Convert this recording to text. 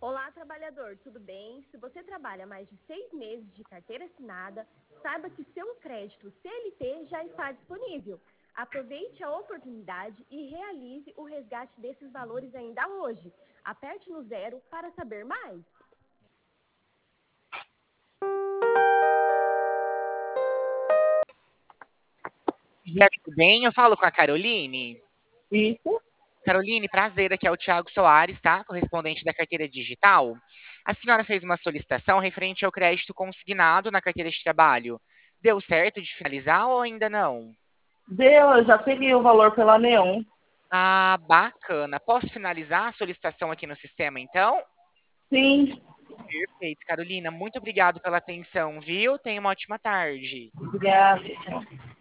Olá, trabalhador, tudo bem? Se você trabalha mais de 6 meses de carteira assinada, saiba que seu crédito CLT já está disponível. Aproveite a oportunidade e realize o resgate desses valores ainda hoje. Aperte no 0 para saber mais. Dia, tudo bem? Eu falo com a Caroline. Isso, Caroline, prazer, aqui é o Thiago Soares, tá? Correspondente da carteira digital. A senhora fez uma solicitação referente ao crédito consignado na carteira de trabalho. Deu certo de finalizar ou ainda não? deu, eu já peguei o valor pela Neon. Ah, bacana. Posso finalizar a solicitação aqui no sistema, então? Sim, Perfeito, Carolina. Muito obrigado pela atenção, viu? Tenha uma ótima tarde. obrigada.